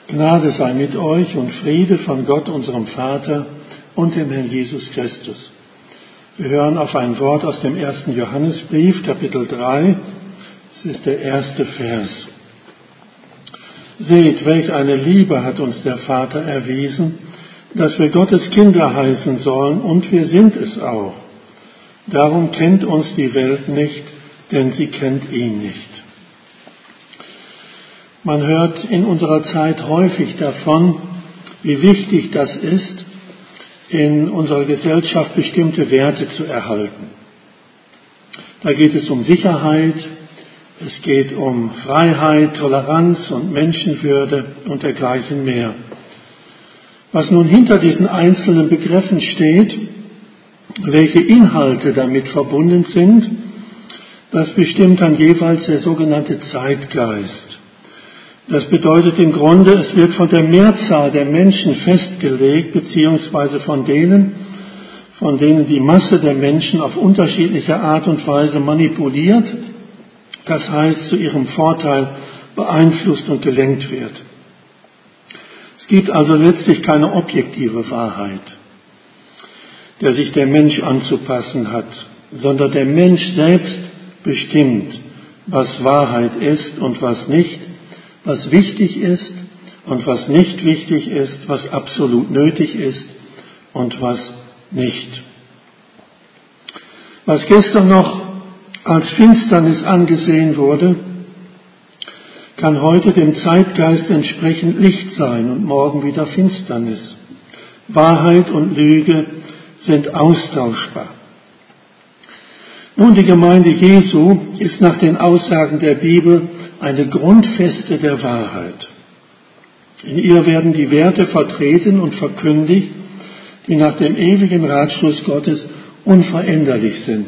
Gnade sei mit euch und Friede von Gott, unserem Vater und dem Herrn Jesus Christus. Wir hören auf ein Wort aus dem 1. Johannesbrief, Kapitel 3. Es ist der erste Vers. Seht, welch eine Liebe hat uns der Vater erwiesen, dass wir Gottes Kinder heißen sollen, und wir sind es auch. Darum kennt uns die Welt nicht, denn sie kennt ihn nicht. Man hört in unserer Zeit häufig davon, wie wichtig das ist, in unserer Gesellschaft bestimmte Werte zu erhalten. Da geht es um Sicherheit, es geht um Freiheit, Toleranz und Menschenwürde und dergleichen mehr. Was nun hinter diesen einzelnen Begriffen steht, welche Inhalte damit verbunden sind, das bestimmt dann jeweils der sogenannte Zeitgeist. Das bedeutet im Grunde, es wird von der Mehrzahl der Menschen festgelegt, beziehungsweise von denen die Masse der Menschen auf unterschiedliche Art und Weise manipuliert, das heißt zu ihrem Vorteil beeinflusst und gelenkt wird. Es gibt also letztlich keine objektive Wahrheit, der sich der Mensch anzupassen hat, sondern der Mensch selbst bestimmt, was Wahrheit ist und was nicht, was wichtig ist und was nicht wichtig ist, was absolut nötig ist und was nicht. Was gestern noch als Finsternis angesehen wurde, kann heute dem Zeitgeist entsprechend Licht sein und morgen wieder Finsternis. Wahrheit und Lüge sind austauschbar. Nun, die Gemeinde Jesu ist nach den Aussagen der Bibel eine Grundfeste der Wahrheit. In ihr werden die Werte vertreten und verkündigt, die nach dem ewigen Ratschluss Gottes unveränderlich sind.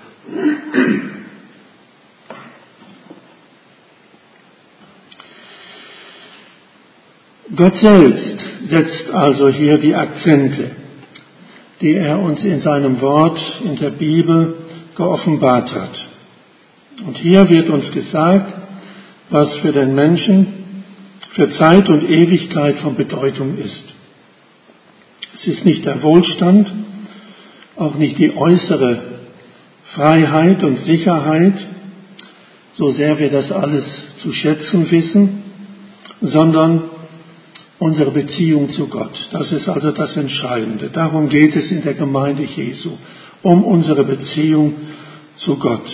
Gott selbst setzt also hier die Akzente, die er uns in seinem Wort in der Bibel geoffenbart hat. Und hier wird uns gesagt, was für den Menschen für Zeit und Ewigkeit von Bedeutung ist. Es ist nicht der Wohlstand, auch nicht die äußere Freiheit und Sicherheit, so sehr wir das alles zu schätzen wissen, sondern unsere Beziehung zu Gott. Das ist also das Entscheidende. Darum geht es in der Gemeinde Jesu, um unsere Beziehung zu Gott.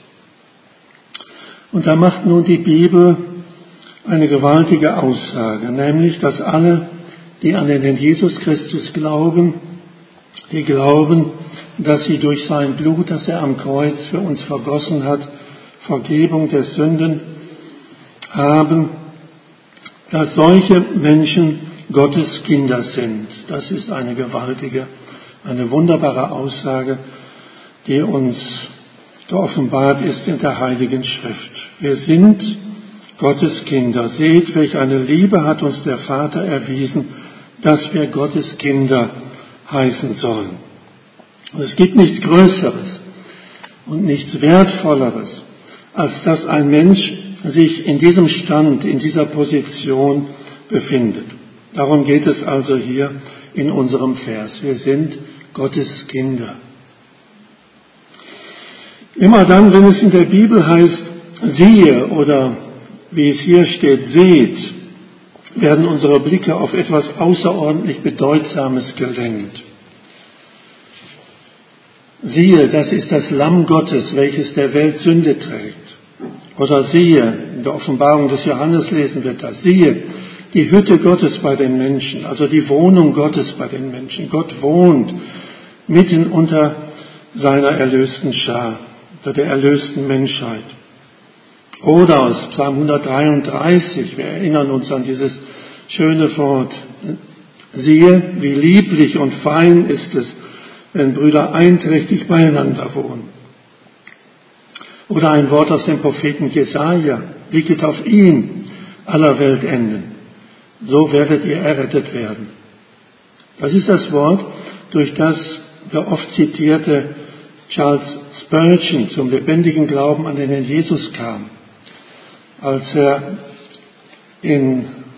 Und da macht nun die Bibel eine gewaltige Aussage, nämlich, dass alle, die an den Herrn Jesus Christus glauben, die glauben, dass sie durch sein Blut, das er am Kreuz für uns vergossen hat, Vergebung der Sünden haben, dass solche Menschen Gottes Kinder sind. Das ist eine gewaltige, eine wunderbare Aussage, die uns geoffenbart ist in der Heiligen Schrift. Wir sind Gottes Kinder. Seht, welch eine Liebe hat uns der Vater erwiesen, dass wir Gottes Kinder heißen sollen. Und es gibt nichts Größeres und nichts Wertvolleres, als dass ein Mensch sich in diesem Stand, in dieser Position befindet. Darum geht es also hier in unserem Vers. Wir sind Gottes Kinder. Immer dann, wenn es in der Bibel heißt, siehe oder wie es hier steht, seht, werden unsere Blicke auf etwas außerordentlich Bedeutsames gelenkt. Siehe, das ist das Lamm Gottes, welches der Welt Sünde trägt. Oder siehe, in der Offenbarung des Johannes lesen wir das, siehe, die Hütte Gottes bei den Menschen, also die Wohnung Gottes bei den Menschen. Gott wohnt mitten unter seiner erlösten Schar, unter der erlösten Menschheit. Oder aus Psalm 133, wir erinnern uns an dieses schöne Wort, siehe, wie lieblich und fein ist es, wenn Brüder einträchtig beieinander wohnen. Oder ein Wort aus dem Propheten Jesaja, blicket auf ihn, aller Weltenden, so werdet ihr errettet werden. Das ist das Wort, durch das der oft zitierte Charles Spurgeon zum lebendigen Glauben an den Herrn Jesus kam, als er in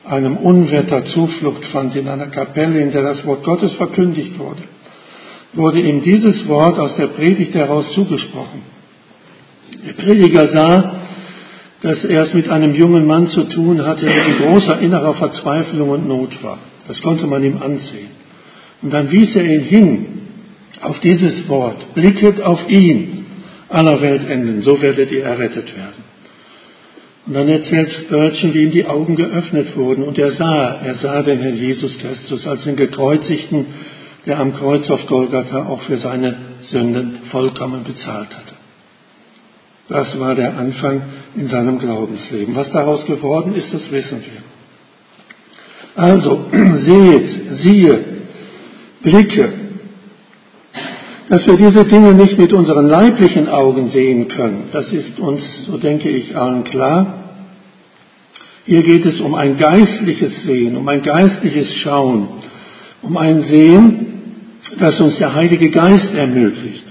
einem Unwetter Zuflucht fand in einer Kapelle, in der das Wort Gottes verkündigt wurde, wurde ihm dieses Wort aus der Predigt heraus zugesprochen. Der Prediger sah, dass er es mit einem jungen Mann zu tun hatte, der in großer innerer Verzweiflung und Not war. Das konnte man ihm ansehen. Und dann wies er ihn hin auf dieses Wort: Blicket auf ihn, aller Weltenden, so werdet ihr errettet werden. Und dann erzählt Spurgeon, wie ihm die Augen geöffnet wurden und er sah den Herrn Jesus Christus als den Gekreuzigten, der am Kreuz auf Golgatha auch für seine Sünden vollkommen bezahlt hatte. Das war der Anfang in seinem Glaubensleben. Was daraus geworden ist, das wissen wir. Also, siehe, blicke, dass wir diese Dinge nicht mit unseren leiblichen Augen sehen können. Das ist uns, so denke ich, allen klar. Hier geht es um ein geistliches Sehen, um ein geistliches Schauen, um ein Sehen, das uns der Heilige Geist ermöglicht.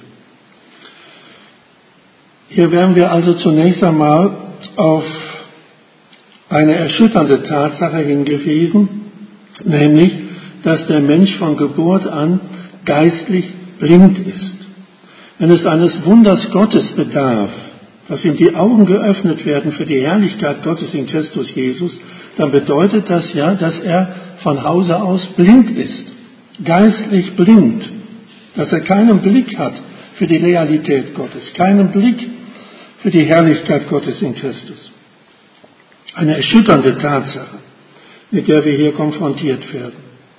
Hier werden wir also zunächst einmal auf eine erschütternde Tatsache hingewiesen, nämlich, dass der Mensch von Geburt an geistlich blind ist. Wenn es eines Wunders Gottes bedarf, dass ihm die Augen geöffnet werden für die Herrlichkeit Gottes in Christus Jesus, dann bedeutet das ja, dass er von Hause aus blind ist, geistlich blind, dass er keinen Blick hat für die Realität Gottes, keinen Blick für die Herrlichkeit Gottes in Christus. Eine erschütternde Tatsache, mit der wir hier konfrontiert werden.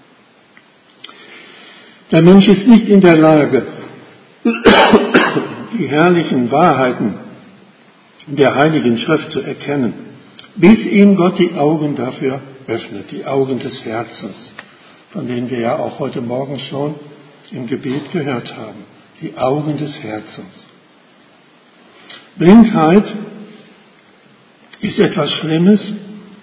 Der Mensch ist nicht in der Lage, die herrlichen Wahrheiten der Heiligen Schrift zu erkennen, bis ihm Gott die Augen dafür öffnet, die Augen des Herzens, von denen wir ja auch heute Morgen schon im Gebet gehört haben, die Augen des Herzens. Blindheit ist etwas Schlimmes.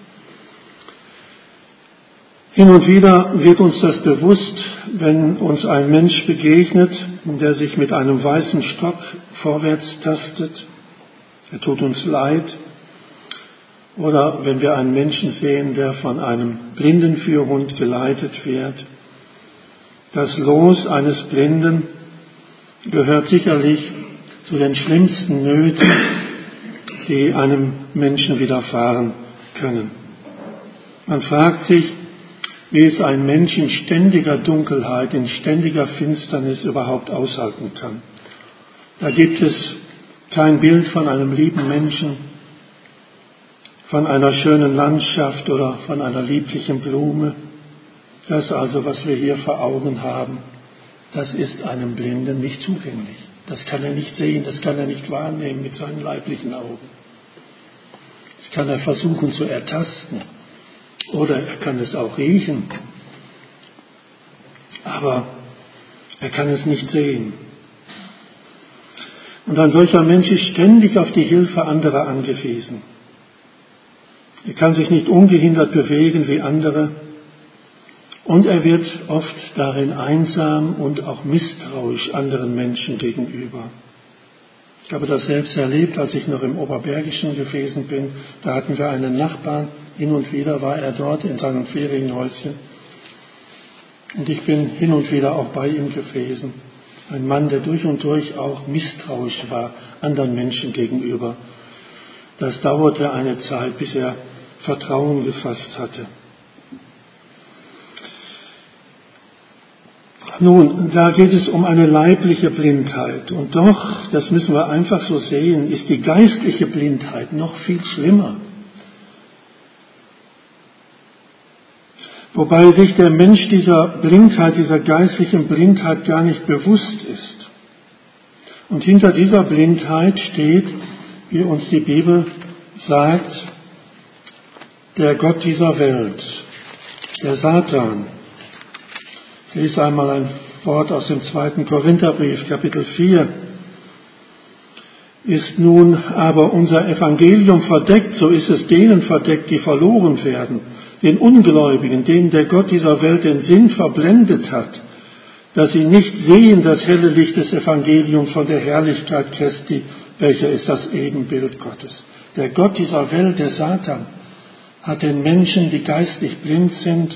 Hin und wieder wird uns das bewusst, wenn uns ein Mensch begegnet, der sich mit einem weißen Stock vorwärts tastet. Er tut uns leid. Oder wenn wir einen Menschen sehen, der von einem Blindenführhund geleitet wird. Das Los eines Blinden gehört sicherlich zu den schlimmsten Nöten, die einem Menschen widerfahren können. Man fragt sich, wie es ein Mensch in ständiger Dunkelheit, in ständiger Finsternis überhaupt aushalten kann. Da gibt es kein Bild von einem lieben Menschen, von einer schönen Landschaft oder von einer lieblichen Blume. Das also, was wir hier vor Augen haben, das ist einem Blinden nicht zugänglich. Das kann er nicht sehen, das kann er nicht wahrnehmen mit seinen leiblichen Augen. Das kann er versuchen zu ertasten. Oder er kann es auch riechen. Aber er kann es nicht sehen. Und ein solcher Mensch ist ständig auf die Hilfe anderer angewiesen. Er kann sich nicht ungehindert bewegen wie andere. Und er wird oft darin einsam und auch misstrauisch anderen Menschen gegenüber. Ich habe das selbst erlebt, als ich noch im Oberbergischen gewesen bin. Da hatten wir einen Nachbarn, hin und wieder war er dort in seinem Ferienhäuschen. Und ich bin hin und wieder auch bei ihm gewesen. Ein Mann, der durch und durch auch misstrauisch war anderen Menschen gegenüber. Das dauerte eine Zeit, bis er Vertrauen gefasst hatte. Nun, da geht es um eine leibliche Blindheit. Und doch, das müssen wir einfach so sehen, ist die geistliche Blindheit noch viel schlimmer. Wobei sich der Mensch dieser Blindheit, dieser geistlichen Blindheit gar nicht bewusst ist. Und hinter dieser Blindheit steht, wie uns die Bibel sagt, der Gott dieser Welt, der Satan. Ich lese einmal ein Wort aus dem 2. Korintherbrief, Kapitel 4. Ist nun aber unser Evangelium verdeckt, so ist es denen verdeckt, die verloren werden, den Ungläubigen, denen der Gott dieser Welt den Sinn verblendet hat, dass sie nicht sehen das helle Licht des Evangeliums von der Herrlichkeit Christi, welcher ist das Ebenbild Gottes. Der Gott dieser Welt, der Satan, hat den Menschen, die geistlich blind sind,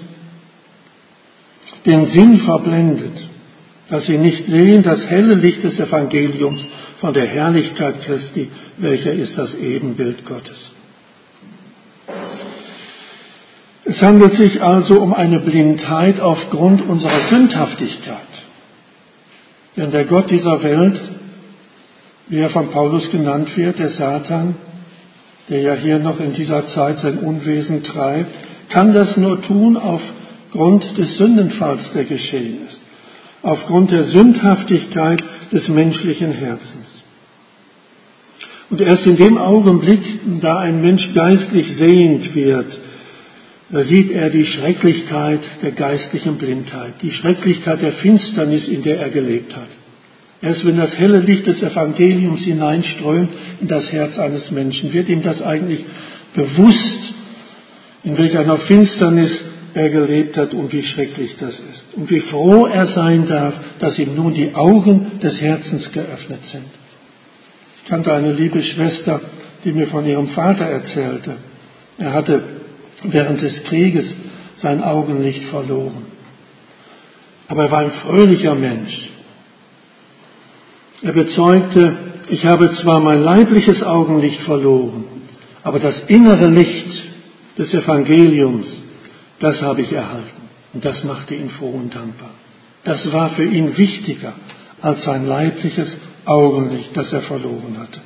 den Sinn verblendet, dass sie nicht sehen das helle Licht des Evangeliums von der Herrlichkeit Christi, welcher ist das Ebenbild Gottes. Es handelt sich also um eine Blindheit aufgrund unserer Sündhaftigkeit. Denn der Gott dieser Welt, wie er von Paulus genannt wird, der Satan, der ja hier noch in dieser Zeit sein Unwesen treibt, kann das nur tun aufgrund des Sündenfalls, der geschehen ist, aufgrund der Sündhaftigkeit des menschlichen Herzens. Und erst in dem Augenblick, da ein Mensch geistlich sehend wird, da sieht er die Schrecklichkeit der geistlichen Blindheit, die Schrecklichkeit der Finsternis, in der er gelebt hat. Erst wenn das helle Licht des Evangeliums hineinströmt in das Herz eines Menschen, wird ihm das eigentlich bewusst, in welch einer Finsternis er gelebt hat und wie schrecklich das ist. Und wie froh er sein darf, dass ihm nun die Augen des Herzens geöffnet sind. Ich kannte eine liebe Schwester, die mir von ihrem Vater erzählte. Er hatte während des Krieges sein Augenlicht verloren. Aber er war ein fröhlicher Mensch. Er bezeugte, ich habe zwar mein leibliches Augenlicht verloren, aber das innere Licht des Evangeliums, das habe ich erhalten. Und das machte ihn froh und dankbar. Das war für ihn wichtiger als sein leibliches Augenlicht, das er verloren hatte.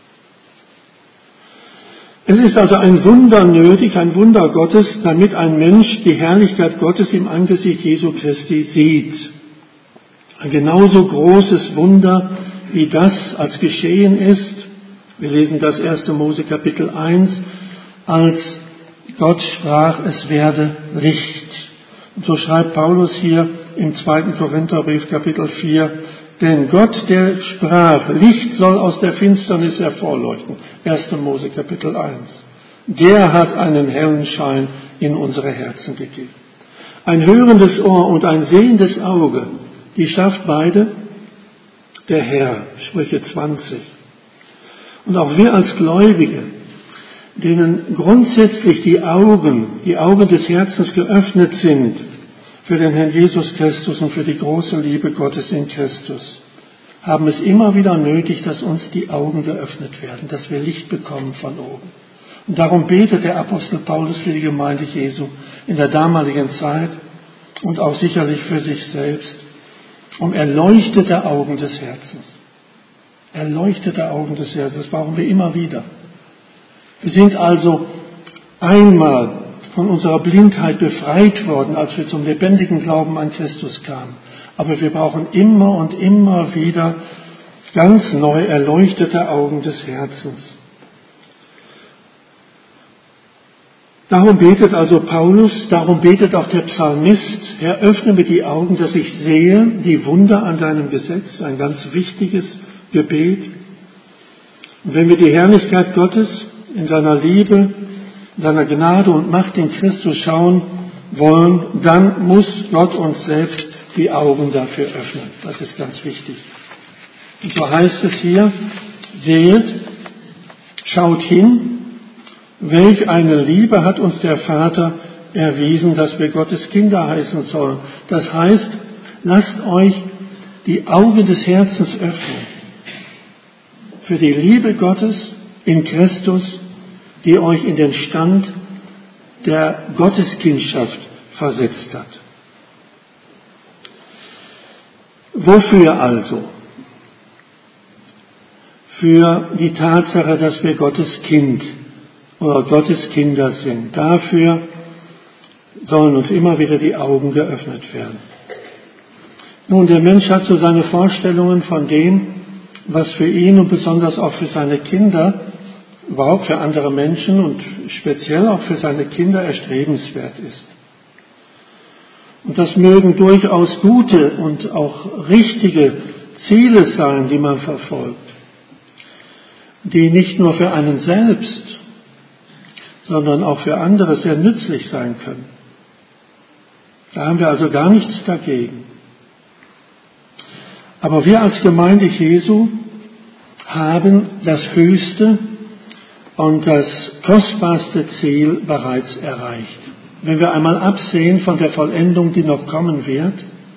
Es ist also ein Wunder nötig, ein Wunder Gottes, damit ein Mensch die Herrlichkeit Gottes im Angesicht Jesu Christi sieht. Ein genauso großes Wunder, wie das als geschehen ist. Wir lesen das 1. Mose Kapitel 1, als Gott sprach, es werde Licht. Und so schreibt Paulus hier im 2. Korintherbrief Kapitel 4, denn Gott, der sprach, Licht soll aus der Finsternis hervorleuchten. 1. Mose Kapitel 1. Der hat einen hellen Schein in unsere Herzen gegeben. Ein hörendes Ohr und ein sehendes Auge, die schafft beide der Herr. Sprüche 20. Und auch wir als Gläubige, denen grundsätzlich die Augen des Herzens geöffnet sind, für den Herrn Jesus Christus und für die große Liebe Gottes in Christus, haben es immer wieder nötig, dass uns die Augen geöffnet werden, dass wir Licht bekommen von oben. Und darum betet der Apostel Paulus für die Gemeinde Jesu in der damaligen Zeit und auch sicherlich für sich selbst um erleuchtete Augen des Herzens. Erleuchtete Augen des Herzens, das brauchen wir immer wieder. Wir sind also einmal von unserer Blindheit befreit worden, als wir zum lebendigen Glauben an Christus kamen. Aber wir brauchen immer und immer wieder ganz neu erleuchtete Augen des Herzens. Darum betet also Paulus, darum betet auch der Psalmist, Herr, öffne mir die Augen, dass ich sehe die Wunder an deinem Gesetz, ein ganz wichtiges Gebet. Und wenn wir die Herrlichkeit Gottes in seiner Liebe, in seiner Gnade und Macht in Christus schauen wollen, dann muss Gott uns selbst die Augen dafür öffnen. Das ist ganz wichtig. Und so heißt es hier, seht, schaut hin, welch eine Liebe hat uns der Vater erwiesen, dass wir Gottes Kinder heißen sollen. Das heißt, lasst euch die Augen des Herzens öffnen für die Liebe Gottes in Christus, die euch in den Stand der Gotteskindschaft versetzt hat. Wofür also? Für die Tatsache, dass wir Gottes Kind oder Gottes Kinder sind. Dafür sollen uns immer wieder die Augen geöffnet werden. Nun, der Mensch hat so seine Vorstellungen von dem, was für ihn und besonders auch für seine Kinder, überhaupt für andere Menschen und speziell auch für seine Kinder erstrebenswert ist. Und das mögen durchaus gute und auch richtige Ziele sein, die man verfolgt, die nicht nur für einen selbst, sondern auch für andere sehr nützlich sein können. Da haben wir also gar nichts dagegen. Aber wir als Gemeinde Jesu haben das Höchste, und das kostbarste Ziel bereits erreicht. Wenn wir einmal absehen von der Vollendung, die noch kommen wird,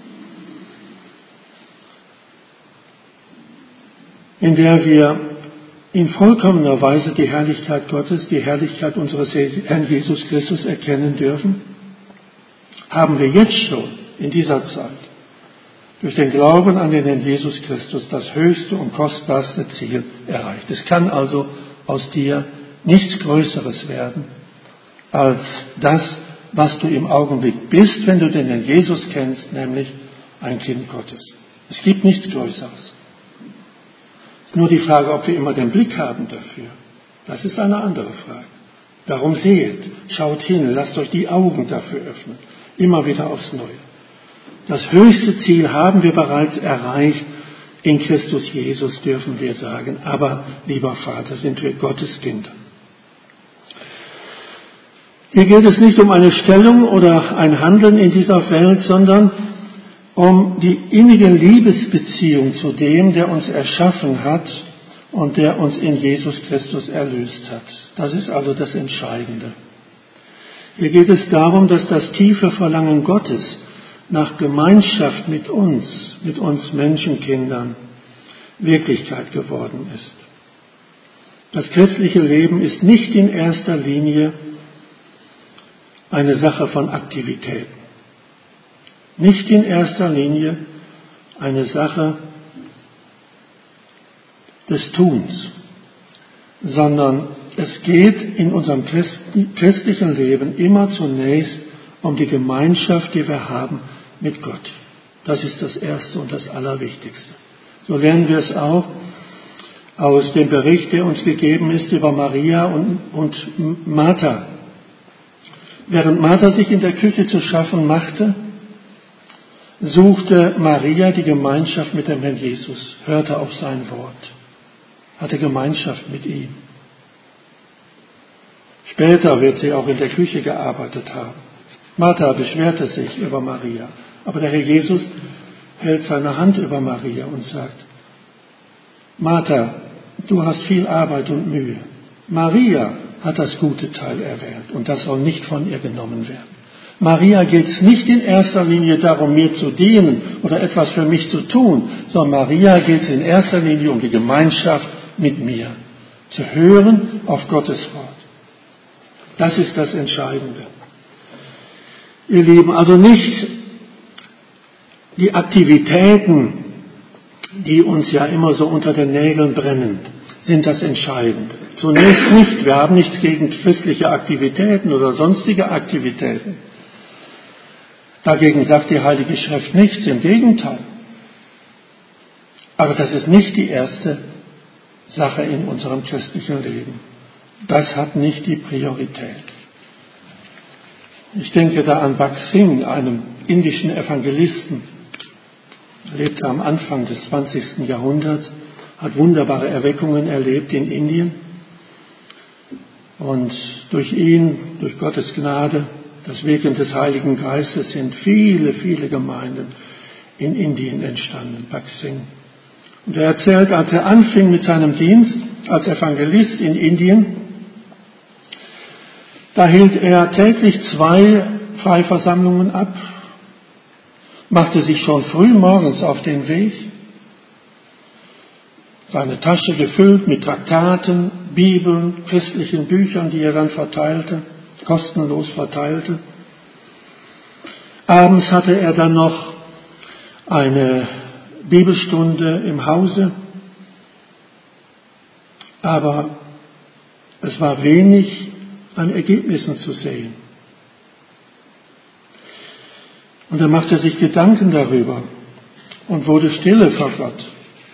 in der wir in vollkommener Weise die Herrlichkeit Gottes, die Herrlichkeit unseres Herrn Jesus Christus erkennen dürfen, haben wir jetzt schon in dieser Zeit durch den Glauben an den Herrn Jesus Christus das höchste und kostbarste Ziel erreicht. Es kann also aus dir nichts Größeres werden als das, was du im Augenblick bist, wenn du den Herrn Jesus kennst, nämlich ein Kind Gottes. Es gibt nichts Größeres. Es ist nur die Frage, ob wir immer den Blick haben dafür. Das ist eine andere Frage. Darum seht, schaut hin, lasst euch die Augen dafür öffnen. Immer wieder aufs Neue. Das höchste Ziel haben wir bereits erreicht. In Christus Jesus dürfen wir sagen, aber, lieber Vater, sind wir Gottes Kinder. Hier geht es nicht um eine Stellung oder ein Handeln in dieser Welt, sondern um die innige Liebesbeziehung zu dem, der uns erschaffen hat und der uns in Jesus Christus erlöst hat. Das ist also das Entscheidende. Hier geht es darum, dass das tiefe Verlangen Gottes nach Gemeinschaft mit uns Menschenkindern, Wirklichkeit geworden ist. Das christliche Leben ist nicht in erster Linie eine Sache von Aktivitäten. Nicht in erster Linie eine Sache des Tuns, sondern es geht in unserem christlichen Leben immer zunächst um die Gemeinschaft, die wir haben mit Gott. Das ist das Erste und das Allerwichtigste. So lernen wir es auch aus dem Bericht, der uns gegeben ist über Maria und Martha. Während Martha sich in der Küche zu schaffen machte, suchte Maria die Gemeinschaft mit dem Herrn Jesus, hörte auf sein Wort, hatte Gemeinschaft mit ihm. Später wird sie auch in der Küche gearbeitet haben. Martha beschwerte sich über Maria, aber der Herr Jesus hält seine Hand über Maria und sagt, Martha, du hast viel Arbeit und Mühe. Maria hat das gute Teil erwählt und das soll nicht von ihr genommen werden. Maria geht es nicht in erster Linie darum, mir zu dienen oder etwas für mich zu tun, sondern Maria geht es in erster Linie um die Gemeinschaft mit mir, zu hören auf Gottes Wort. Das ist das Entscheidende. Ihr Lieben, also nicht die Aktivitäten, die uns ja immer so unter den Nägeln brennen, sind das Entscheidende. Zunächst nicht. Wir haben nichts gegen christliche Aktivitäten oder sonstige Aktivitäten. Dagegen sagt die Heilige Schrift nichts, im Gegenteil. Aber das ist nicht die erste Sache in unserem christlichen Leben. Das hat nicht die Priorität. Ich denke da an Bhakt Singh, einem indischen Evangelisten. Er lebte am Anfang des 20. Jahrhunderts, hat wunderbare Erweckungen erlebt in Indien. Und durch ihn, durch Gottes Gnade, das Wirken des Heiligen Geistes sind viele, viele Gemeinden in Indien entstanden, Bhakt Singh. Und er erzählt, als er anfing mit seinem Dienst als Evangelist in Indien, da hielt er täglich 2 Freiversammlungen ab, machte sich schon früh morgens auf den Weg, seine Tasche gefüllt mit Traktaten, Bibeln, christlichen Büchern, die er dann verteilte, kostenlos verteilte. Abends hatte er dann noch eine Bibelstunde im Hause, aber es war wenig an Ergebnissen zu sehen. Und er machte sich Gedanken darüber und wurde stille vor Gott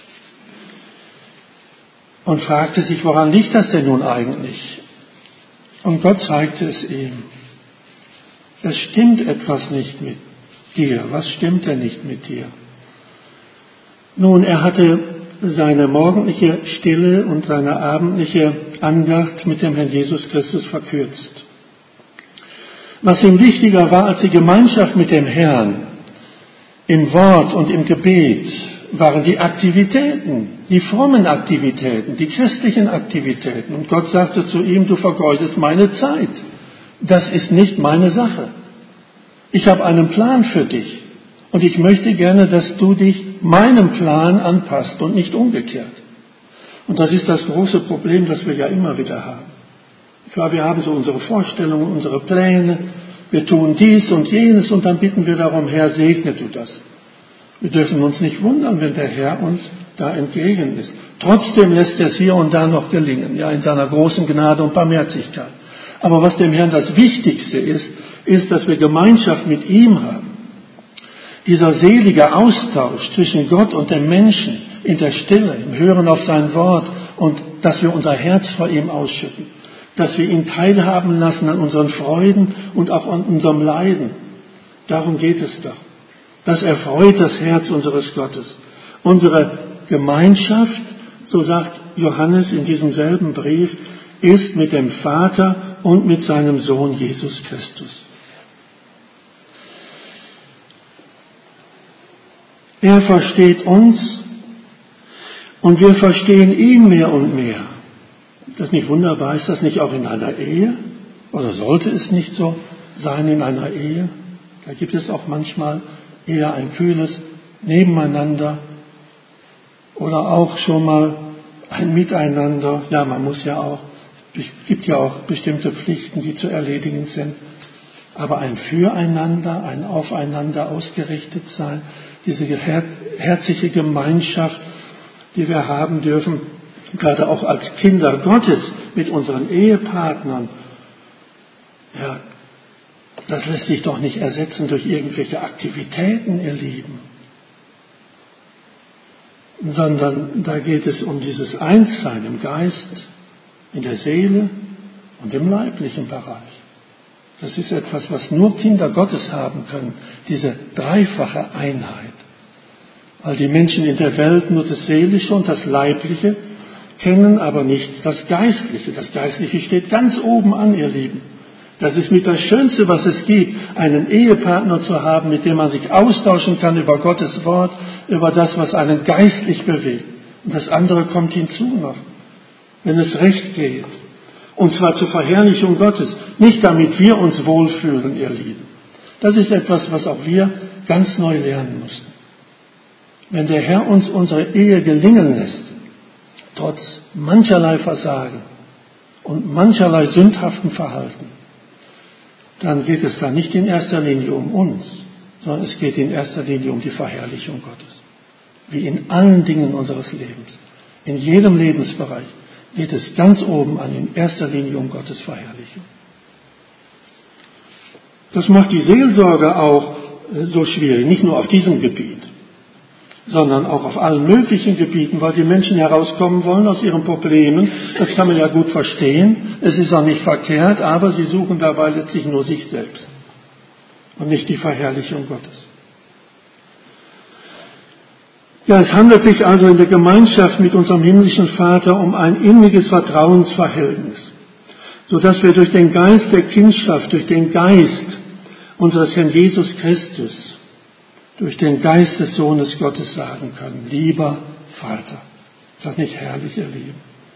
und fragte sich, woran liegt das denn nun eigentlich? Und Gott zeigte es ihm. Es stimmt etwas nicht mit dir. Was stimmt denn nicht mit dir? Nun, er hatte seine morgendliche Stille und seine abendliche Andacht mit dem Herrn Jesus Christus verkürzt. Was ihm wichtiger war als die Gemeinschaft mit dem Herrn im Wort und im Gebet, waren die Aktivitäten, die frommen Aktivitäten, die christlichen Aktivitäten. Und Gott sagte zu ihm, du vergeudest meine Zeit. Das ist nicht meine Sache. Ich habe einen Plan für dich. Und ich möchte gerne, dass du dich meinem Plan anpasst und nicht umgekehrt. Und das ist das große Problem, das wir ja immer wieder haben. Klar, wir haben so unsere Vorstellungen, unsere Pläne. Wir tun dies und jenes und dann bitten wir darum, Herr, segne du das. Wir dürfen uns nicht wundern, wenn der Herr uns da entgegen ist. Trotzdem lässt er es hier und da noch gelingen, ja, in seiner großen Gnade und Barmherzigkeit. Aber was dem Herrn das Wichtigste ist, dass wir Gemeinschaft mit ihm haben. Dieser selige Austausch zwischen Gott und dem Menschen in der Stille, im Hören auf sein Wort und dass wir unser Herz vor ihm ausschütten, dass wir ihn teilhaben lassen an unseren Freuden und auch an unserem Leiden. Darum geht es doch. Das erfreut das Herz unseres Gottes. Unsere Gemeinschaft, so sagt Johannes in diesem selben Brief, ist mit dem Vater und mit seinem Sohn Jesus Christus. Er versteht uns und wir verstehen ihn mehr und mehr. Das ist nicht wunderbar, ist das nicht auch in einer Ehe? Oder sollte es nicht so sein in einer Ehe? Da gibt es auch manchmal eher ein kühles Nebeneinander oder auch schon mal ein Miteinander. Ja, man muss ja auch, es gibt ja auch bestimmte Pflichten, die zu erledigen sind. Aber ein Füreinander, ein Aufeinander ausgerichtet sein, diese herzliche Gemeinschaft, die wir haben dürfen, gerade auch als Kinder Gottes mit unseren Ehepartnern, ja, das lässt sich doch nicht ersetzen durch irgendwelche Aktivitäten, ihr Lieben. Sondern da geht es um dieses Einssein im Geist, in der Seele und im leiblichen Bereich. Das ist etwas, was nur Kinder Gottes haben können, diese dreifache Einheit. Weil die Menschen in der Welt nur das Seelische und das Leibliche kennen, aber nicht das Geistliche. Das Geistliche steht ganz oben an, ihr Lieben. Das ist mit das Schönste, was es gibt, einen Ehepartner zu haben, mit dem man sich austauschen kann über Gottes Wort, über das, was einen geistlich bewegt. Und das andere kommt hinzu noch, wenn es recht geht. Und zwar zur Verherrlichung Gottes, nicht damit wir uns wohlfühlen, ihr Lieben. Das ist etwas, was auch wir ganz neu lernen mussten. Wenn der Herr uns unsere Ehe gelingen lässt, trotz mancherlei Versagen und mancherlei sündhaften Verhalten, dann geht es da nicht in erster Linie um uns, sondern es geht in erster Linie um die Verherrlichung Gottes. Wie in allen Dingen unseres Lebens, in jedem Lebensbereich geht es ganz oben an, in erster Linie um Gottes Verherrlichung. Das macht die Seelsorge auch so schwierig, nicht nur auf diesem Gebiet, sondern auch auf allen möglichen Gebieten, weil die Menschen herauskommen wollen aus ihren Problemen. Das kann man ja gut verstehen. Es ist auch nicht verkehrt, aber sie suchen dabei letztlich nur sich selbst und nicht die Verherrlichung Gottes. Ja, es handelt sich also in der Gemeinschaft mit unserem himmlischen Vater um ein inniges Vertrauensverhältnis, sodass wir durch den Geist der Kindschaft, durch den Geist unseres Herrn Jesus Christus, durch den Geist des Sohnes Gottes sagen können, lieber Vater. Ist das nicht herrlich, ihr Lieben?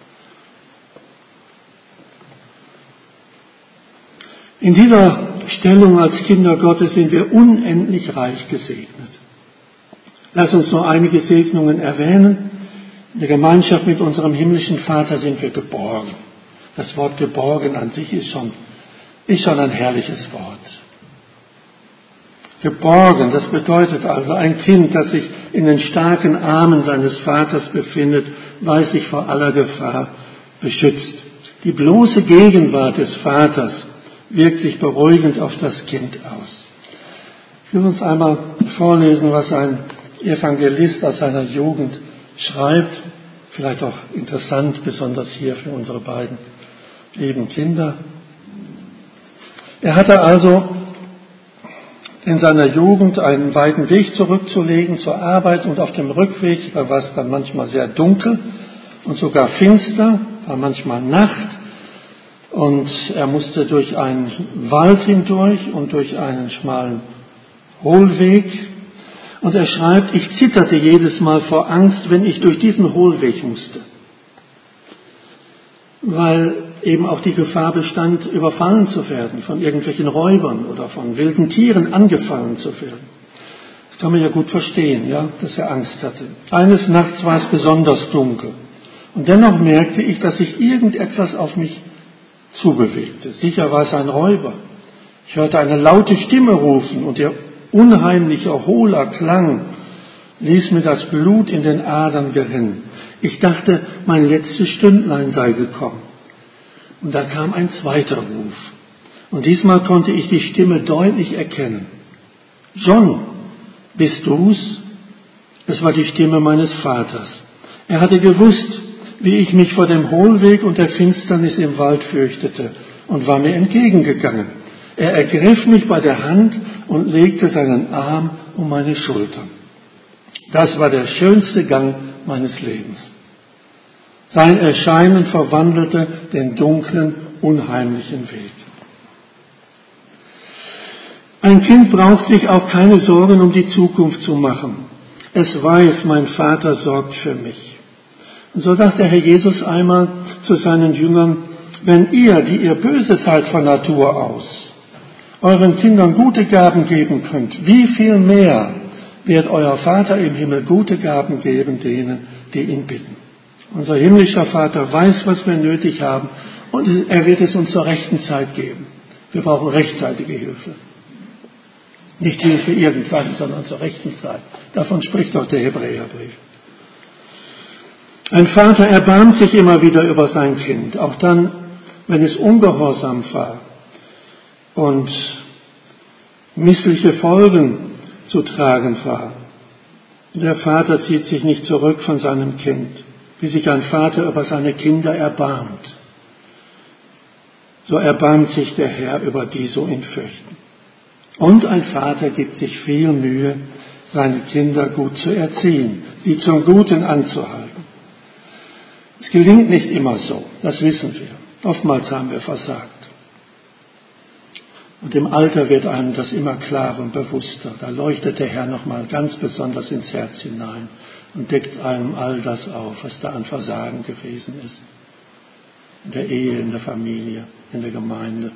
In dieser Stellung als Kinder Gottes sind wir unendlich reich gesegnet. Lass uns nur einige Segnungen erwähnen. In der Gemeinschaft mit unserem himmlischen Vater sind wir geborgen. Das Wort geborgen an sich ist schon ein herrliches Wort. Geborgen, das bedeutet also ein Kind, das sich in den starken Armen seines Vaters befindet, weiß sich vor aller Gefahr beschützt. Die bloße Gegenwart des Vaters wirkt sich beruhigend auf das Kind aus. Ich will uns einmal vorlesen, was ein Evangelist aus seiner Jugend schreibt, vielleicht auch interessant, besonders hier für unsere beiden lieben Kinder. Er hatte also in seiner Jugend einen weiten Weg zurückzulegen zur Arbeit und auf dem Rückweg war es dann manchmal sehr dunkel und sogar finster, war manchmal Nacht und er musste durch einen Wald hindurch und durch einen schmalen Hohlweg Und er schreibt, ich zitterte jedes Mal vor Angst, wenn ich durch diesen Hohlweg musste. Weil eben auch die Gefahr bestand, überfallen zu werden von irgendwelchen Räubern oder von wilden Tieren angefallen zu werden. Das kann man ja gut verstehen, ja, dass er Angst hatte. Eines Nachts war es besonders dunkel. Und dennoch merkte ich, dass sich irgendetwas auf mich zubewegte. Sicher war es ein Räuber. Ich hörte eine laute Stimme rufen und ihr unheimlicher, hohler Klang ließ mir das Blut in den Adern gerinnen. Ich dachte, mein letztes Stündlein sei gekommen. Und da kam ein zweiter Ruf. Und diesmal konnte ich die Stimme deutlich erkennen. John, bist du's? Es war die Stimme meines Vaters. Er hatte gewusst, wie ich mich vor dem Hohlweg und der Finsternis im Wald fürchtete und war mir entgegengegangen. Er ergriff mich bei der Hand und legte seinen Arm um meine Schultern. Das war der schönste Gang meines Lebens. Sein Erscheinen verwandelte den dunklen, unheimlichen Weg. Ein Kind braucht sich auch keine Sorgen um die Zukunft zu machen. Es weiß, mein Vater sorgt für mich. Und so sagt der Herr Jesus einmal zu seinen Jüngern, wenn ihr, die ihr böse seid von Natur aus, euren Kindern gute Gaben geben könnt, wie viel mehr wird euer Vater im Himmel gute Gaben geben denen, die ihn bitten. Unser himmlischer Vater weiß, was wir nötig haben und er wird es uns zur rechten Zeit geben. Wir brauchen rechtzeitige Hilfe. Nicht Hilfe irgendwann, sondern zur rechten Zeit. Davon spricht auch der Hebräerbrief. Ein Vater erbarmt sich immer wieder über sein Kind, auch dann, wenn es ungehorsam war und missliche Folgen zu tragen war. Der Vater zieht sich nicht zurück von seinem Kind, wie sich ein Vater über seine Kinder erbarmt. So erbarmt sich der Herr über die so ihn fürchten. Und ein Vater gibt sich viel Mühe, seine Kinder gut zu erziehen, sie zum Guten anzuhalten. Es gelingt nicht immer so, das wissen wir. Oftmals haben wir versagt. Und im Alter wird einem das immer klarer und bewusster. Da leuchtet der Herr nochmal ganz besonders ins Herz hinein und deckt einem all das auf, was da an Versagen gewesen ist. In der Ehe, in der Familie, in der Gemeinde.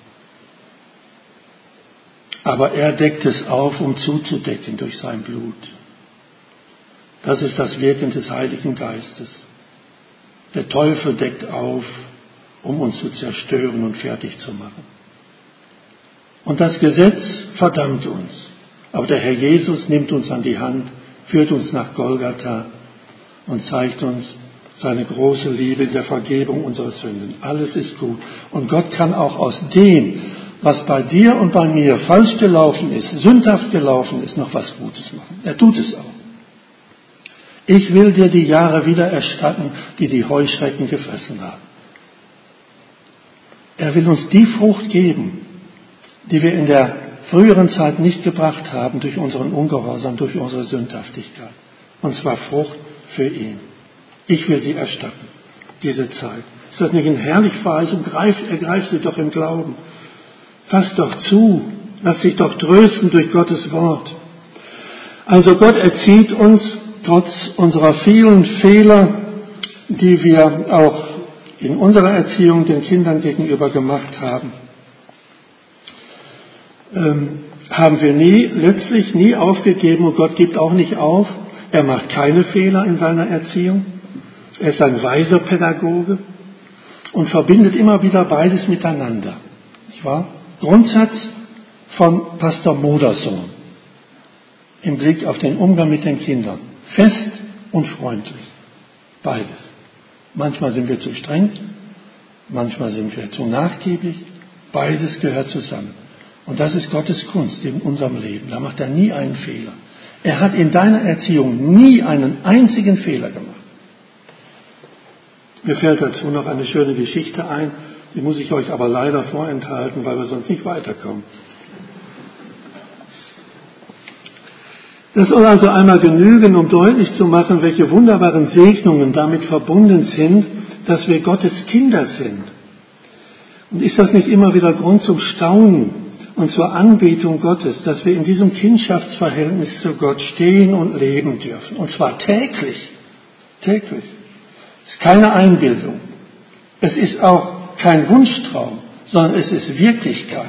Aber er deckt es auf, um zuzudecken durch sein Blut. Das ist das Wirken des Heiligen Geistes. Der Teufel deckt auf, um uns zu zerstören und fertig zu machen. Und das Gesetz verdammt uns. Aber der Herr Jesus nimmt uns an die Hand, führt uns nach Golgatha und zeigt uns seine große Liebe in der Vergebung unserer Sünden. Alles ist gut. Und Gott kann auch aus dem, was bei dir und bei mir falsch gelaufen ist, sündhaft gelaufen ist, noch was Gutes machen. Er tut es auch. Ich will dir die Jahre wieder erstatten, die die Heuschrecken gefressen haben. Er will uns die Frucht geben, die wir in der früheren Zeit nicht gebracht haben durch unseren Ungehorsam, durch unsere Sündhaftigkeit. Und zwar Frucht für ihn. Ich will sie erstatten, diese Zeit. Ist das nicht eine herrliche Verheißung? Ergreif sie doch im Glauben. Fass doch zu, lass dich doch trösten durch Gottes Wort. Also Gott erzieht uns trotz unserer vielen Fehler, die wir auch in unserer Erziehung den Kindern gegenüber gemacht haben, haben wir letztlich nie aufgegeben und Gott gibt auch nicht auf. Er macht keine Fehler in seiner Erziehung. Er ist ein weiser Pädagoge und verbindet immer wieder beides miteinander. Nicht wahr? Grundsatz von Pastor Modersohn im Blick auf den Umgang mit den Kindern. Fest und freundlich. Beides. Manchmal sind wir zu streng, manchmal sind wir zu nachgiebig. Beides gehört zusammen. Und das ist Gottes Kunst in unserem Leben. Da macht er nie einen Fehler. Er hat in deiner Erziehung nie einen einzigen Fehler gemacht. Mir fällt dazu noch eine schöne Geschichte ein, die muss ich euch aber leider vorenthalten, weil wir sonst nicht weiterkommen. Das soll also einmal genügen, um deutlich zu machen, welche wunderbaren Segnungen damit verbunden sind, dass wir Gottes Kinder sind. Und ist das nicht immer wieder Grund zum Staunen und zur Anbetung Gottes, dass wir in diesem Kindschaftsverhältnis zu Gott stehen und leben dürfen. Und zwar täglich. Täglich. Es ist keine Einbildung. Es ist auch kein Wunschtraum, sondern es ist Wirklichkeit.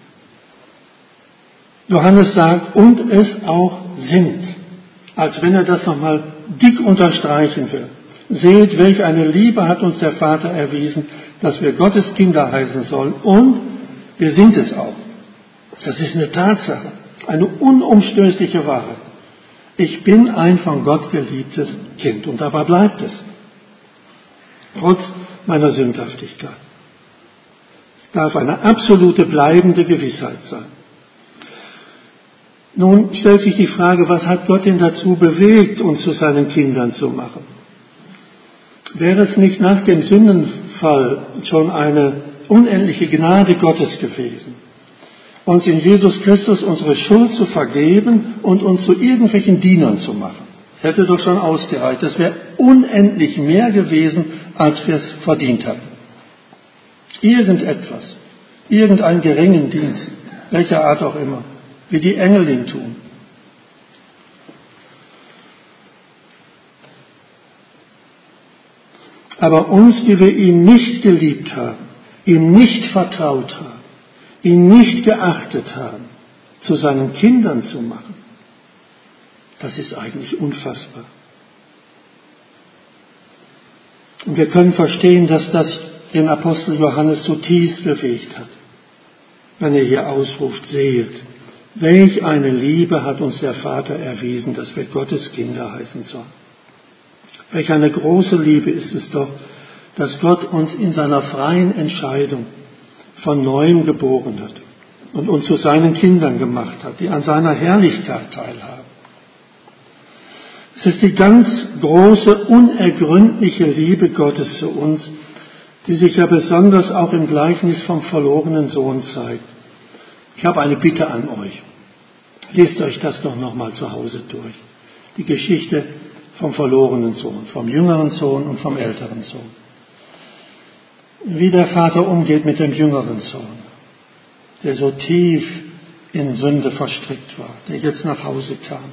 Johannes sagt, und es auch sind. Als wenn er das nochmal dick unterstreichen will. Seht, welch eine Liebe hat uns der Vater erwiesen, dass wir Gottes Kinder heißen sollen. Und wir sind es auch. Das ist eine Tatsache, eine unumstößliche Wahrheit. Ich bin ein von Gott geliebtes Kind und dabei bleibt es. Trotz meiner Sündhaftigkeit. Es darf eine absolute bleibende Gewissheit sein. Nun stellt sich die Frage, was hat Gott denn dazu bewegt, uns zu seinen Kindern zu machen? Wäre es nicht nach dem Sündenfall schon eine unendliche Gnade Gottes gewesen, uns in Jesus Christus unsere Schuld zu vergeben und uns zu irgendwelchen Dienern zu machen? Das hätte doch schon ausgereicht. Das wäre unendlich mehr gewesen, als wir es verdient hatten. Irgendetwas, irgendeinen geringen Dienst, welcher Art auch immer, wie die Engel ihn tun. Aber uns, die wir ihn nicht geliebt haben, ihm nicht vertraut haben, ihn nicht geachtet haben, zu seinen Kindern zu machen, das ist eigentlich unfassbar. Und wir können verstehen, dass das den Apostel Johannes zutiefst bewegt hat, wenn er hier ausruft, sehet, welch eine Liebe hat uns der Vater erwiesen, dass wir Gottes Kinder heißen sollen. Welch eine große Liebe ist es doch, dass Gott uns in seiner freien Entscheidung von Neuem geboren hat und uns zu seinen Kindern gemacht hat, die an seiner Herrlichkeit teilhaben. Es ist die ganz große, unergründliche Liebe Gottes zu uns, die sich ja besonders auch im Gleichnis vom verlorenen Sohn zeigt. Ich habe eine Bitte an euch. Lest euch das doch nochmal zu Hause durch. Die Geschichte vom verlorenen Sohn, vom jüngeren Sohn und vom älteren Sohn. Wie der Vater umgeht mit dem jüngeren Sohn, der so tief in Sünde verstrickt war, der jetzt nach Hause kam.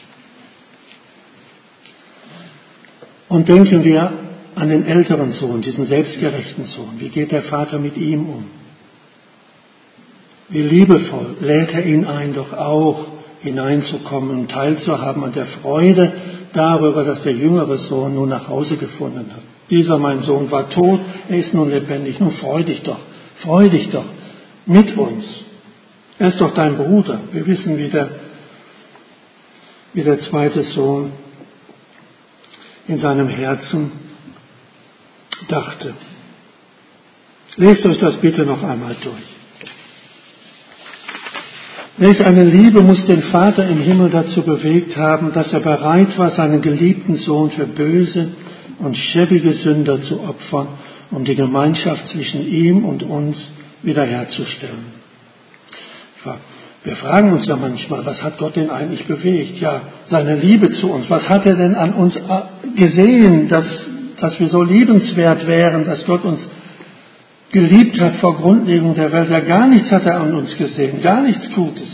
Und denken wir an den älteren Sohn, diesen selbstgerechten Sohn. Wie geht der Vater mit ihm um? Wie liebevoll lädt er ihn ein, doch auch hineinzukommen und teilzuhaben an der Freude darüber, dass der jüngere Sohn nun nach Hause gefunden hat. Dieser, mein Sohn, war tot, er ist nun lebendig. Nun freu dich doch mit uns. Er ist doch dein Bruder. Wir wissen, wie der zweite Sohn in seinem Herzen dachte. Lest euch das bitte noch einmal durch. Welch eine Liebe muss den Vater im Himmel dazu bewegt haben, dass er bereit war, seinen geliebten Sohn für böse und schäbige Sünder zu opfern, um die Gemeinschaft zwischen ihm und uns wiederherzustellen. Wir fragen uns ja manchmal, was hat Gott denn eigentlich bewegt? Ja, seine Liebe zu uns. Was hat er denn an uns gesehen, dass wir so liebenswert wären, dass Gott uns geliebt hat vor Grundlegung der Welt? Ja, gar nichts hat er an uns gesehen, gar nichts Gutes.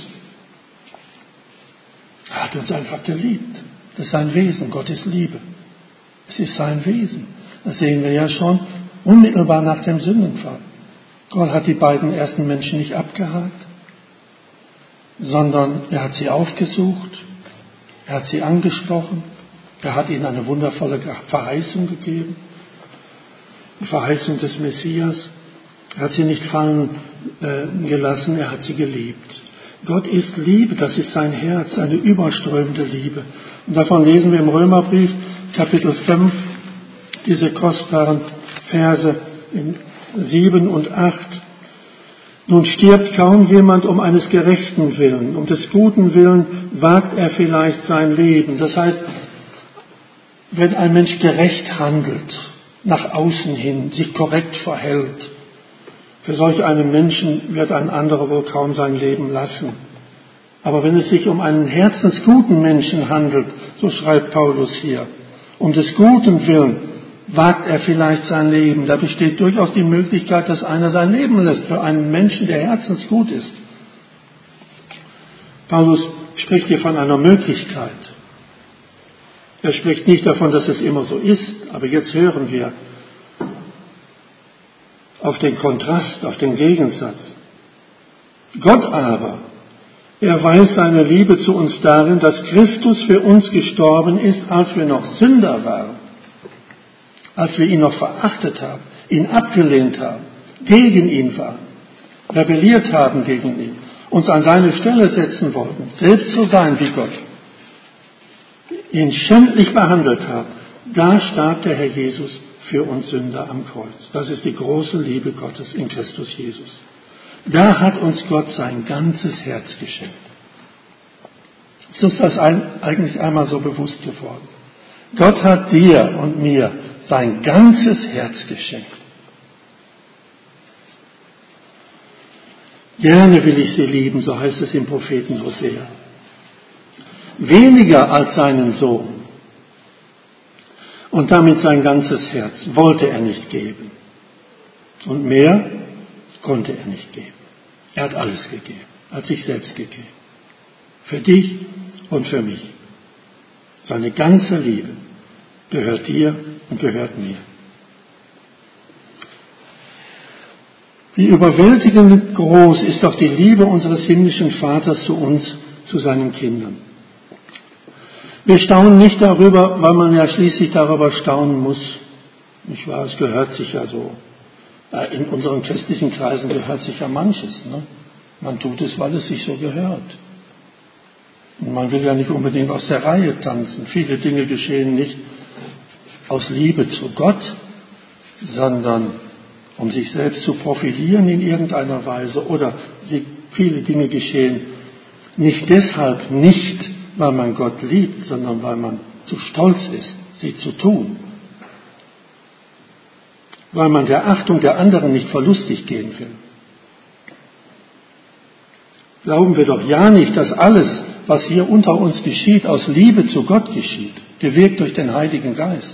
Er hat uns einfach geliebt. Das ist sein Wesen, Gott ist Liebe. Es ist sein Wesen. Das sehen wir ja schon unmittelbar nach dem Sündenfall. Gott hat die beiden ersten Menschen nicht abgehakt, sondern er hat sie aufgesucht, er hat sie angesprochen, er hat ihnen eine wundervolle Verheißung gegeben, die Verheißung des Messias. Er hat sie nicht fallen gelassen, er hat sie geliebt. Gott ist Liebe, das ist sein Herz, eine überströmende Liebe. Und davon lesen wir im Römerbrief, Kapitel 5, diese kostbaren Verse in 7 und 8. Nun stirbt kaum jemand um eines Gerechten willen, um des Guten willen wagt er vielleicht sein Leben. Das heißt, wenn ein Mensch gerecht handelt, nach außen hin, sich korrekt verhält, für solch einen Menschen wird ein anderer wohl kaum sein Leben lassen. Aber wenn es sich um einen herzensguten Menschen handelt, so schreibt Paulus hier, um des Guten willen wagt er vielleicht sein Leben. Da besteht durchaus die Möglichkeit, dass einer sein Leben lässt für einen Menschen, der herzensgut ist. Paulus spricht hier von einer Möglichkeit. Er spricht nicht davon, dass es immer so ist, aber jetzt hören wir auf den Kontrast, auf den Gegensatz. Gott aber, er weiß seine Liebe zu uns darin, dass Christus für uns gestorben ist, als wir noch Sünder waren, als wir ihn noch verachtet haben, ihn abgelehnt haben, gegen ihn waren, rebelliert haben gegen ihn, uns an seine Stelle setzen wollten, selbst so sein wie Gott, ihn schändlich behandelt haben. Da starb der Herr Jesus für uns Sünder am Kreuz. Das ist die große Liebe Gottes in Christus Jesus. Da hat uns Gott sein ganzes Herz geschenkt. Ist uns das eigentlich einmal so bewusst geworden? Gott hat dir und mir sein ganzes Herz geschenkt. Gerne will ich sie lieben, so heißt es im Propheten Hosea. Weniger als seinen Sohn. Und damit sein ganzes Herz wollte er nicht geben. Und mehr konnte er nicht geben. Er hat alles gegeben, hat sich selbst gegeben. Für dich und für mich. Seine ganze Liebe gehört dir und gehört mir. Wie überwältigend groß ist doch die Liebe unseres himmlischen Vaters zu uns, zu seinen Kindern. Wir staunen nicht darüber, weil man ja schließlich darüber staunen muss. Nicht wahr? Es gehört sich ja so. In unseren christlichen Kreisen gehört sich ja manches. Ne? Man tut es, weil es sich so gehört. Und man will ja nicht unbedingt aus der Reihe tanzen. Viele Dinge geschehen nicht aus Liebe zu Gott, sondern um sich selbst zu profilieren in irgendeiner Weise. Oder viele Dinge geschehen nicht deshalb nicht, weil man Gott liebt, sondern weil man zu stolz ist, sie zu tun. Weil man der Achtung der anderen nicht verlustig gehen will. Glauben wir doch ja nicht, dass alles, was hier unter uns geschieht, aus Liebe zu Gott geschieht, gewirkt durch den Heiligen Geist.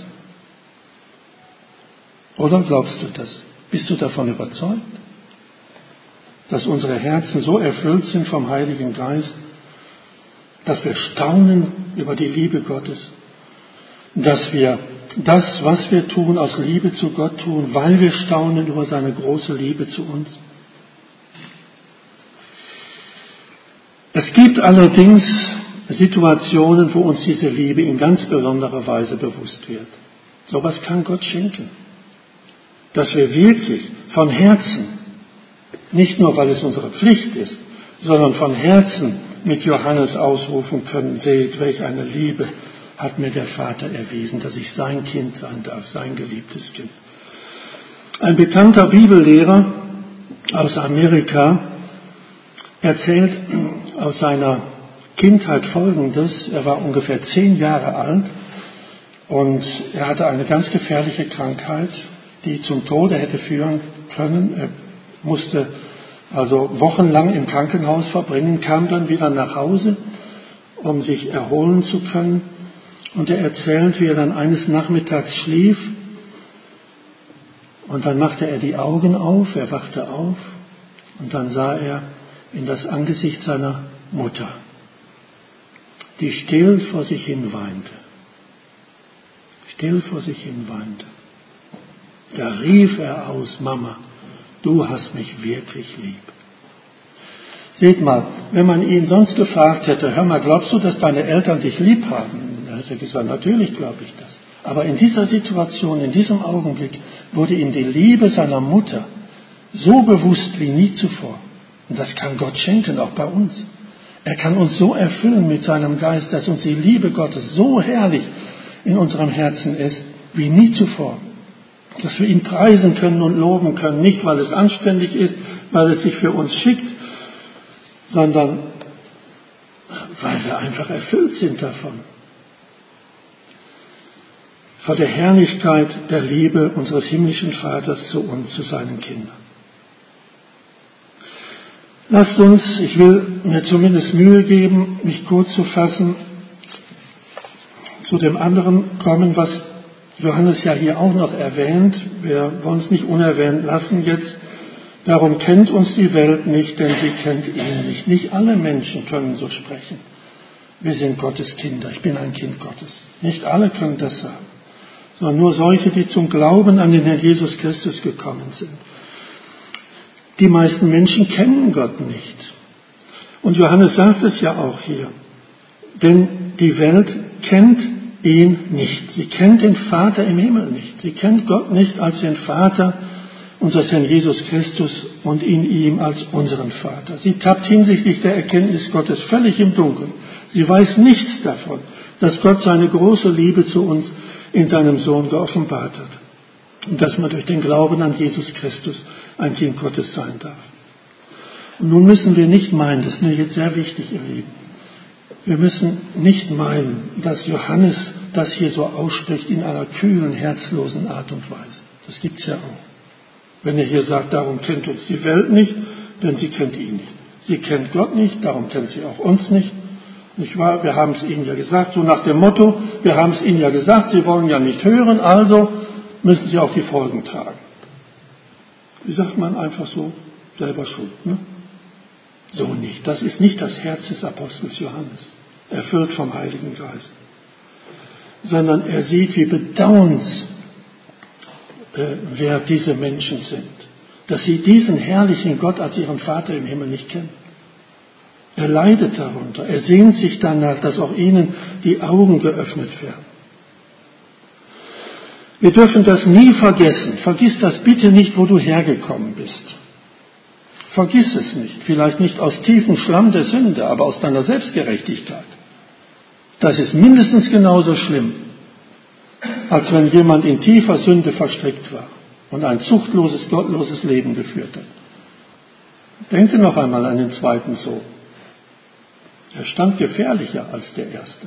Oder glaubst du das? Bist du davon überzeugt, dass unsere Herzen so erfüllt sind vom Heiligen Geist, dass wir staunen über die Liebe Gottes, dass wir das, was wir tun, aus Liebe zu Gott tun, weil wir staunen über seine große Liebe zu uns? Es gibt allerdings Situationen, wo uns diese Liebe in ganz besonderer Weise bewusst wird. So etwas kann Gott schenken. Dass wir wirklich von Herzen, nicht nur weil es unsere Pflicht ist, sondern von Herzen mit Johannes ausrufen können, seht, welch eine Liebe hat mir der Vater erwiesen, dass ich sein Kind sein darf, sein geliebtes Kind. Ein bekannter Bibellehrer aus Amerika erzählt aus seiner Kindheit Folgendes. Er war ungefähr 10 Jahre alt und er hatte eine ganz gefährliche Krankheit, die zum Tode hätte führen können. Er musste also wochenlang im Krankenhaus verbringen, kam dann wieder nach Hause, um sich erholen zu können. Und er erzählt, wie er dann eines Nachmittags schlief und dann machte er die Augen auf, er wachte auf und dann sah er in das Angesicht seiner Mutter, die still vor sich hin weinte. Still vor sich hin weinte. Da rief er aus, Mama, du hast mich wirklich lieb. Seht mal, wenn man ihn sonst gefragt hätte, hör mal, glaubst du, dass deine Eltern dich lieb haben? Dann hätte er gesagt, natürlich glaube ich das. Aber in dieser Situation, in diesem Augenblick, wurde ihm die Liebe seiner Mutter so bewusst wie nie zuvor. Und das kann Gott schenken, auch bei uns. Er kann uns so erfüllen mit seinem Geist, dass uns die Liebe Gottes so herrlich in unserem Herzen ist, wie nie zuvor. Dass wir ihn preisen können und loben können, nicht weil es anständig ist, weil es sich für uns schickt, sondern weil wir einfach erfüllt sind davon. Vor der Herrlichkeit der Liebe unseres himmlischen Vaters zu uns, zu seinen Kindern. Lasst uns, ich will mir zumindest Mühe geben, mich kurz zu fassen, zu dem anderen kommen, was Johannes ja hier auch noch erwähnt. Wir wollen es nicht unerwähnt lassen jetzt, Darum kennt uns die Welt nicht, denn sie kennt ihn nicht. Nicht alle Menschen können so sprechen. Wir sind Gottes Kinder. Ich bin ein Kind Gottes. Nicht alle können das sagen, sondern nur solche, die zum Glauben an den Herrn Jesus Christus gekommen sind. Die meisten Menschen kennen Gott nicht. Und Johannes sagt es ja auch hier. Denn die Welt kennt ihn nicht. Sie kennt den Vater im Himmel nicht. Sie kennt Gott nicht als den Vater unseres Herrn Jesus Christus und in ihm als unseren Vater. Sie tappt hinsichtlich der Erkenntnis Gottes völlig im Dunkeln. Sie weiß nichts davon, dass Gott seine große Liebe zu uns in seinem Sohn geoffenbart hat. Und dass man durch den Glauben an Jesus Christus ein Kind Gottes sein darf. Und nun müssen wir nicht meinen, das ist mir jetzt sehr wichtig, ihr Lieben, wir müssen nicht meinen, dass Johannes das hier so ausspricht in einer kühlen, herzlosen Art und Weise. Das gibt's ja auch. Wenn er hier sagt, darum kennt uns die Welt nicht, denn sie kennt ihn nicht. Sie kennt Gott nicht, darum kennt sie auch uns nicht. Nicht wahr? Wir haben es ihnen ja gesagt, so nach dem Motto, wir haben es ihnen ja gesagt, sie wollen ja nicht hören, also müssen sie auch die Folgen tragen. Wie sagt man einfach so? Selber schuld, ne? So nicht. Das ist nicht das Herz des Apostels Johannes, erfüllt vom Heiligen Geist. Sondern er sieht, wie bedauernswert diese Menschen sind, dass sie diesen herrlichen Gott als ihren Vater im Himmel nicht kennen. Er leidet darunter. Er sehnt sich danach, dass auch ihnen die Augen geöffnet werden. Wir dürfen das nie vergessen. Vergiss das bitte nicht, wo du hergekommen bist. Vergiss es nicht. Vielleicht nicht aus tiefem Schlamm der Sünde, aber aus deiner Selbstgerechtigkeit. Das ist mindestens genauso schlimm, als wenn jemand in tiefer Sünde verstrickt war und ein zuchtloses, gottloses Leben geführt hat. Denke noch einmal an den zweiten Sohn. Er stand gefährlicher als der erste.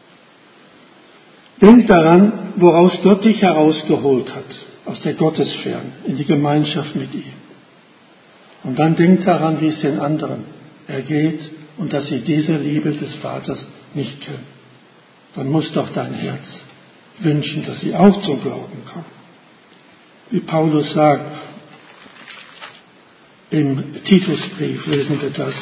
Denk daran, woraus Gott dich herausgeholt hat, aus der Gottesferne, in die Gemeinschaft mit ihm. Und dann denk daran, wie es den anderen ergeht und dass sie diese Liebe des Vaters nicht kennen. Dann muss doch dein Herz wünschen, dass sie auch zum Glauben kommen. Wie Paulus sagt, im Titusbrief lesen wir das.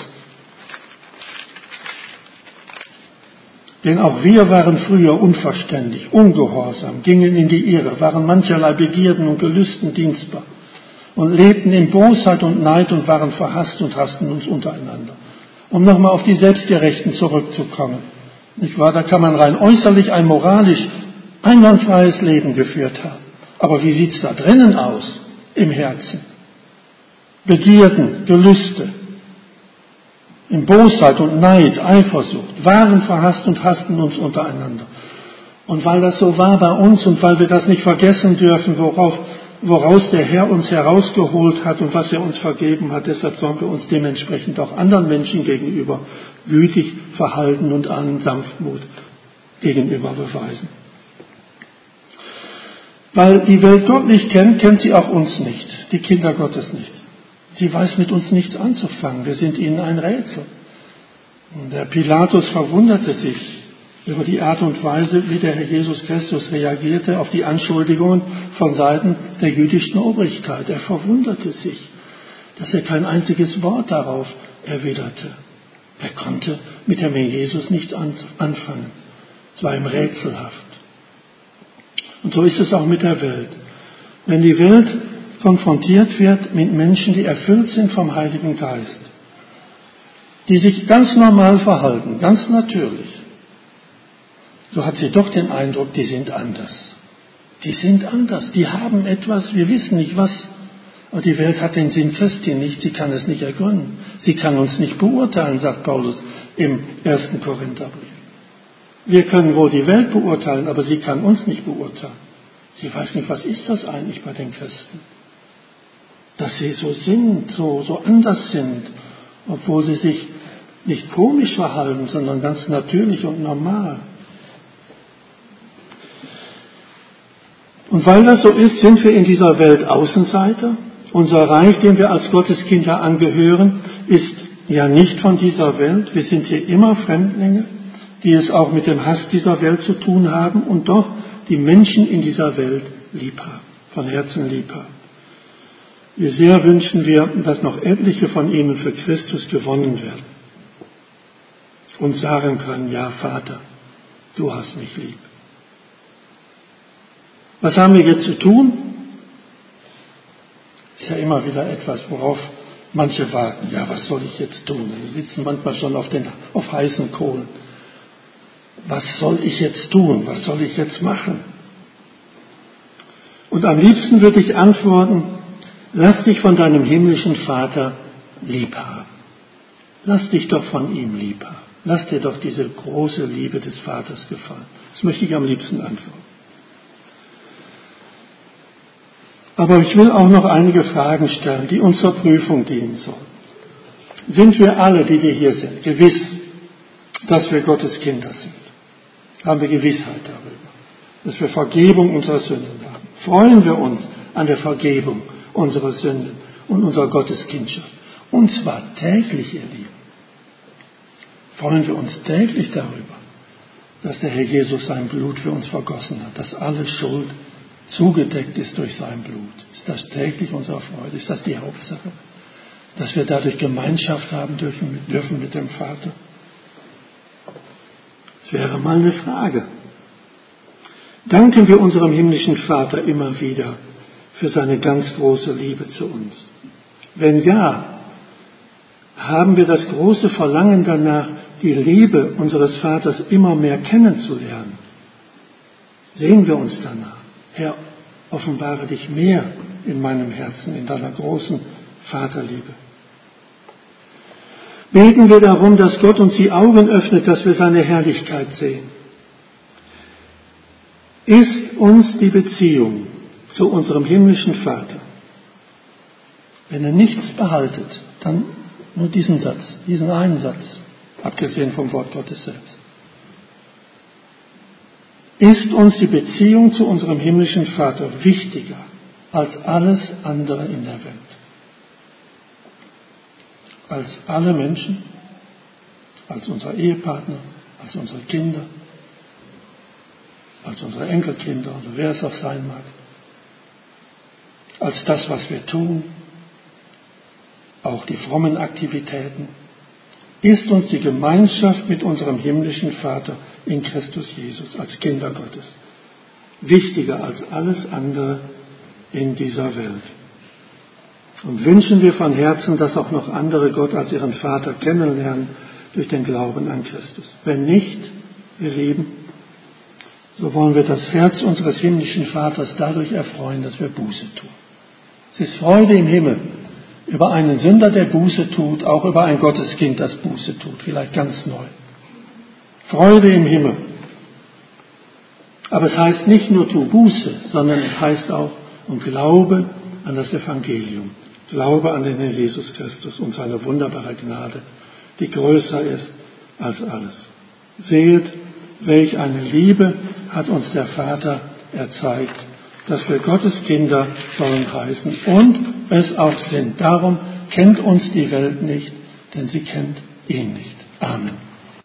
Denn auch wir waren früher unverständig, ungehorsam, gingen in die Irre, waren mancherlei Begierden und Gelüsten dienstbar und lebten in Bosheit und Neid und waren verhasst und hassten uns untereinander. Um nochmal auf die Selbstgerechten zurückzukommen. Nicht wahr? Da kann man rein äußerlich ein moralisch einwandfreies Leben geführt haben. Aber wie sieht's da drinnen aus im Herzen? Begierden, Gelüste, in Bosheit und Neid, Eifersucht, waren verhasst und hassten uns untereinander. Und weil das so war bei uns und weil wir das nicht vergessen dürfen, woraus der Herr uns herausgeholt hat und was er uns vergeben hat, deshalb sollen wir uns dementsprechend auch anderen Menschen gegenüber gütig verhalten und allen Sanftmut gegenüber beweisen. Weil die Welt Gott nicht kennt, kennt sie auch uns nicht, die Kinder Gottes nicht. Sie weiß mit uns nichts anzufangen. Wir sind ihnen ein Rätsel. Und der Pilatus verwunderte sich über die Art und Weise, wie der Herr Jesus Christus reagierte auf die Anschuldigungen von Seiten der jüdischen Obrigkeit. Er verwunderte sich, dass er kein einziges Wort darauf erwiderte. Er konnte mit dem Herrn Jesus nichts anfangen. Es war ihm rätselhaft. Und so ist es auch mit der Welt. Wenn die Welt konfrontiert wird mit Menschen, die erfüllt sind vom Heiligen Geist, die sich ganz normal verhalten, ganz natürlich, so hat sie doch den Eindruck, die sind anders. Die sind anders, die haben etwas, wir wissen nicht was, aber die Welt hat den Sinn Christi nicht, sie kann es nicht ergründen. Sie kann uns nicht beurteilen, sagt Paulus im 1. Korintherbrief. Wir können wohl die Welt beurteilen, aber sie kann uns nicht beurteilen. Sie weiß nicht, was ist das eigentlich bei den Christen? Dass sie so sind, so anders sind, obwohl sie sich nicht komisch verhalten, sondern ganz natürlich und normal. Und weil das so ist, sind wir in dieser Welt Außenseiter. Unser Reich, dem wir als Gotteskinder angehören, ist ja nicht von dieser Welt. Wir sind hier immer Fremdlinge, die es auch mit dem Hass dieser Welt zu tun haben und doch die Menschen in dieser Welt lieb haben, von Herzen lieb haben. Wie sehr wünschen wir, dass noch etliche von ihnen für Christus gewonnen werden und sagen können, ja Vater, du hast mich lieb. Was haben wir jetzt zu tun? Ist ja immer wieder etwas, worauf manche warten. Ja, was soll ich jetzt tun? Wir sitzen manchmal schon auf heißen Kohlen. Was soll ich jetzt tun? Was soll ich jetzt machen? Und am liebsten würde ich antworten, lass dich von deinem himmlischen Vater lieb haben. Lass dich doch von ihm lieb haben. Lass dir doch diese große Liebe des Vaters gefallen. Das möchte ich am liebsten antworten. Aber ich will auch noch einige Fragen stellen, die uns zur Prüfung dienen sollen. Sind wir alle, die wir hier sind, gewiss, dass wir Gottes Kinder sind? Haben wir Gewissheit darüber, dass wir Vergebung unserer Sünden haben? Freuen wir uns an der Vergebung unserer Sünden und unserer Gotteskindschaft? Und zwar täglich, ihr Lieben. Freuen wir uns täglich darüber, dass der Herr Jesus sein Blut für uns vergossen hat, dass alle Schuld zugedeckt ist durch sein Blut. Ist das täglich unsere Freude? Ist das die Hauptsache? Dass wir dadurch Gemeinschaft haben dürfen mit dem Vater? Das wäre mal eine Frage. Danken wir unserem himmlischen Vater immer wieder für seine ganz große Liebe zu uns? Wenn ja, haben wir das große Verlangen danach, die Liebe unseres Vaters immer mehr kennenzulernen? Sehen wir uns danach? Herr, offenbare dich mehr in meinem Herzen, in deiner großen Vaterliebe. Beten wir darum, dass Gott uns die Augen öffnet, dass wir seine Herrlichkeit sehen. Ist uns die Beziehung zu unserem himmlischen Vater, wenn ihr nichts behaltet, dann nur diesen Satz, diesen einen Satz, abgesehen vom Wort Gottes selbst. Ist uns die Beziehung zu unserem himmlischen Vater wichtiger als alles andere in der Welt? Als alle Menschen, als unser Ehepartner, als unsere Kinder, als unsere Enkelkinder oder wer es auch sein mag, als das, was wir tun, auch die frommen Aktivitäten, ist uns die Gemeinschaft mit unserem himmlischen Vater in Christus Jesus als Kinder Gottes wichtiger als alles andere in dieser Welt. Und wünschen wir von Herzen, dass auch noch andere Gott als ihren Vater kennenlernen durch den Glauben an Christus. Wenn nicht, ihr Lieben, so wollen wir das Herz unseres himmlischen Vaters dadurch erfreuen, dass wir Buße tun. Es ist Freude im Himmel über einen Sünder, der Buße tut, auch über ein Gotteskind, das Buße tut, vielleicht ganz neu. Freude im Himmel. Aber es heißt nicht nur tu Buße, sondern es heißt auch und glaube an das Evangelium. Glaube an den Herrn Jesus Christus und seine wunderbare Gnade, die größer ist als alles. Seht, welch eine Liebe hat uns der Vater erzeigt, dass wir Gottes Kinder sollen heißen und es auch sind. Darum kennt uns die Welt nicht, denn sie kennt ihn nicht. Amen.